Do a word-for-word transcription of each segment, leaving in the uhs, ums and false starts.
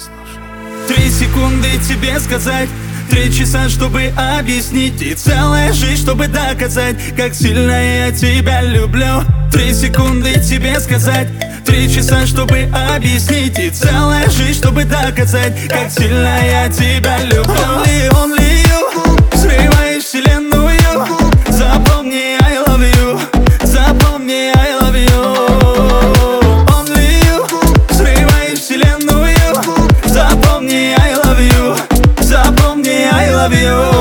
Три секунды тебе сказать, три часа, чтобы объяснить, и целая жизнь, чтобы доказать, как сильно я тебя люблю. Три секунды тебе сказать, три часа, чтобы объяснить, и целая жизнь, чтобы доказать, как сильно я тебя люблю. Only, only you, взрываешь вселенную. Запомни, I love you, запомни, I love you. Only you, взрываешь вселенную. Запомни, I love you, запомни, I love you.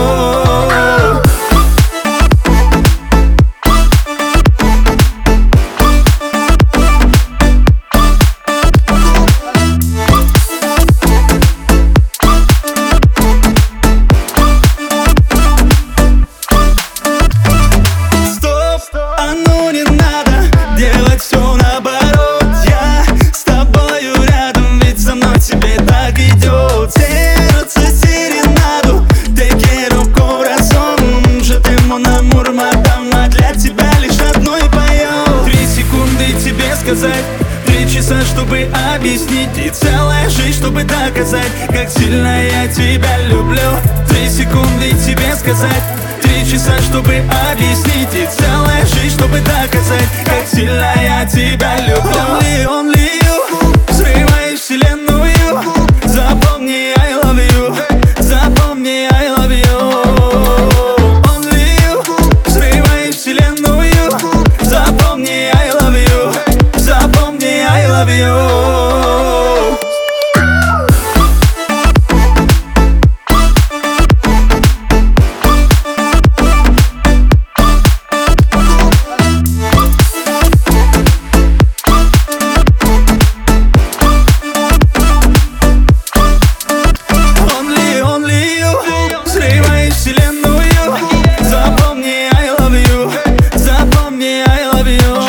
Три часа, чтобы объяснить, и целая жизнь, чтобы доказать, как сильно я тебя люблю. Три секунды тебе сказать, три часа, чтобы объяснить, и целая жизнь, чтобы доказать, как сильно я тебя люблю. Only, only you, взрываешь вселенную. Запомни, I love you, запомни, I love you. Only you, взрываешь вселенную. Запомни, I love you, запомни, I love you. Only, only you, взрываешь вселенную. Запомни, I love you, запомни, I love you.